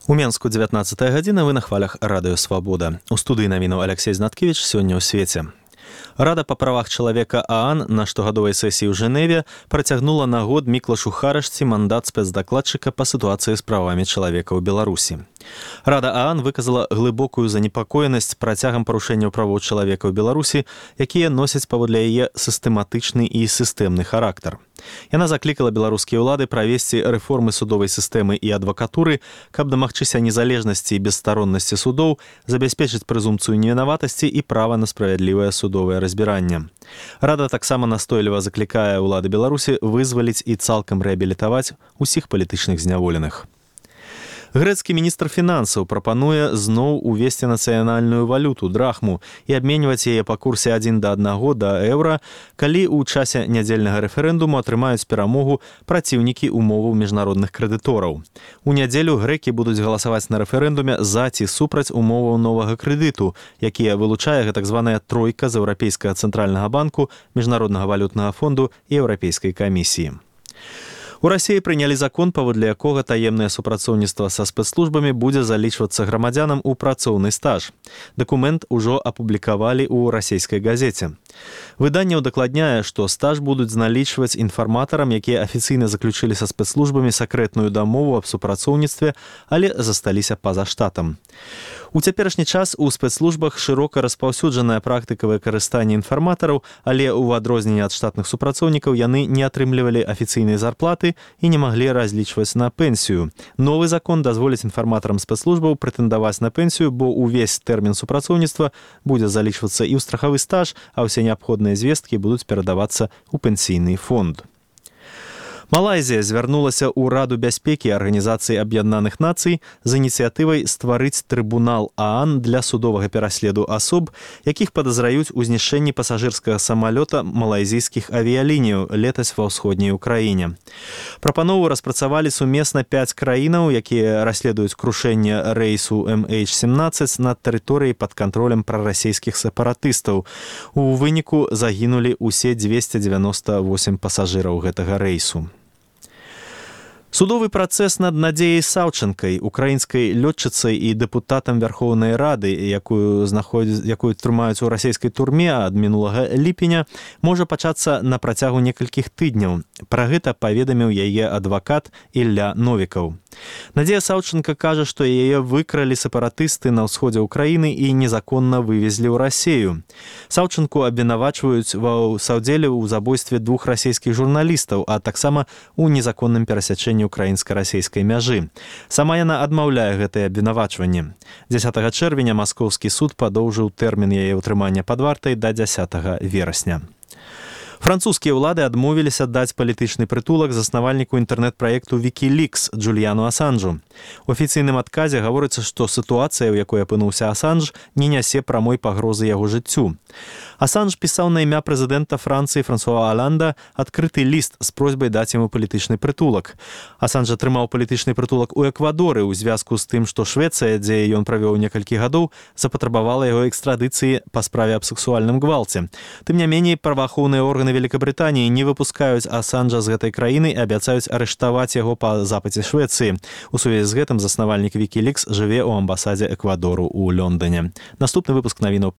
У Менску 19 гадзіна, вы на хвалях радыё «Свабода». У студыі навінаў Алексей Знаткевіч сёння ў свеце. Рада па правах чалавека ААН на штогадовай сесіі ў Жэневе працягнула на год Міклашу Харашці мандат спецдакладчыка па сітуацыі з правамі чалавека ў Беларусі. Рада ААН выказала глыбокую занепакоенасць працягам парушэнняў правоў чалавека ў Беларусі, якія носяць паводле яе сістэматычны і сістэмны характар. Яна заклікала беларускія ўлады правесці рэформы судовай сістэмы і адвакатуры, каб дамагчыся незалежнасці і бесстароннасці судоў, забяспечыць прэзумпцыю невінаватасці і права на справядлівае судовае разбіранне. Рада таксама настойліва заклікае ўлады Беларусі вызваліць і цалкам рэабілітаваць усіх палітычных зняволеных. Грэцкі міністр фінансаў прапануе зноў увесці нацыянальную валюту драхму і абменьваць яе па курсе 1:1 да еўра, калі ў часе нядзельнага рэферэндуму атрымаюць перамогу праціўнікі умоваў міжнародных крэдытораў. У нядзелю грэкі будуць галасаваць на рэферэндуме за ці супраць умоваў новага крэдыту, якія вылучае так званая тройка з Еўрапейскага цэнтральнага банку, Міжнароднага валютнага фонду і Еўрапейскай камісіі. У Расіі прынялі закон, паводле якога таемнае супрацоўніцтва са спецслужбамі будзе залічвацца грамадзянам у працоўны стаж. Дакумент ужо апублікавалі ў расійскай газеце. Выданне ўдакладняе, што стаж будуць налічваць інфарматарам, якія афіцыйна заключылі са спецслужбамі сакрэтную дамову аб супрацоўніцтве, але засталіся па-за штатам. У цяперашні час у спецслужбах шырока распаўсюджаная практыка выкарыстання інфарматараў, але ў адрозненне ад штатных супрацоўнікаў яны не атрымлівалі афіцыйнай зарплаты і не маглі разлічваць на пенсію. Новы закон дазволіць інфарматарам спецслужбаў прэтэндаваць на пенсію, бо ўвесь тэрмін супрацоўніцтва будзе залічвацца і ў страхавы стаж, а ўсе неабходныя звесткі будуць перадавацца ў пенсійны фонд. Малайзія звярнулася ў Раду бяспекі Арганізацыі Аб'яднаных Нацый з ініцыятывай стварыць трыбунал ААН для судовага пераследу асоб, якіх падазраюць у знішчэнні пасажырскага самалёта малайзійскіх авіялінияў летась ва ўсходняй Украіне. Прапанову распрацавалі сумесна 5 краінаў, якія расследуюць крушэнне рэйсу MH17 на тэрыторыі пад кантролем прарасійскіх сепаратыстаў. У выніку загінулі ўсе 298 пасажыраў гэтага рэйсу. Судовы працэс над Надзеяй Саўчанкай, украінскай лётчыцай і дэпутатам Вярхоўнай Рады, якую трымаюць у расійскай турме ад мінулага ліпеня, можа пачацца на працягу некалькіх тыдняў. Пра гэта паведаміў яе адвакат Ілля Новікаў. Надзея Саўчанка кажа, што яе выкралі сепаратысты на ўсходзе ўкраіны і незаконна вывезлі ў Расею. Саўчанку абвінавачваюць ва саўдзеле ў забойстве 2 расійскіх журналістаў, а таксама ў незаконным перасячэнні украінска-расійскай мяжы. Сама яна адмаўляе гэтае абвінавачванне. 10 чэрвеня маскоўскі суд падоўжыў тэрмін яе ўтрымання пад вартай да 10 верасня. Французскія ўлады адмовіліся даць палітычны прытулак заснавальніку інтэрнэт-праекту Wikileaks Джуліяну Асанжу. У афіцыйным адказе гаворыцца, што сітуацыя, у якой апынуўся Асанж, не нясе прамой пагрозы яго жыццю. Асанж пісаў на імя прэзідэнта Францыі Франсуа Аланда адкрыты ліст з просьбай даць яму палітычны прытулак. Асанж атрымаў палітычны прытулак у Эквадоры ў звязку з тым, што Швецыя, дзе ён правёў некалькі гадоў, запатрабавала яго экстрадыцыі па справе аб сексуальным гвалце. Тым не меней, праваахоўныя органы Великабрытаніі не выпускаюць Асанжа з гэтай краіны і абяцаюць арыштаваць яго па запыце Швецыі. У сувязі з гэтым заснавальнік Wikileaks жыве ў амбасадзе Эквадору ў Лондоне. Наступны выпуск навінаў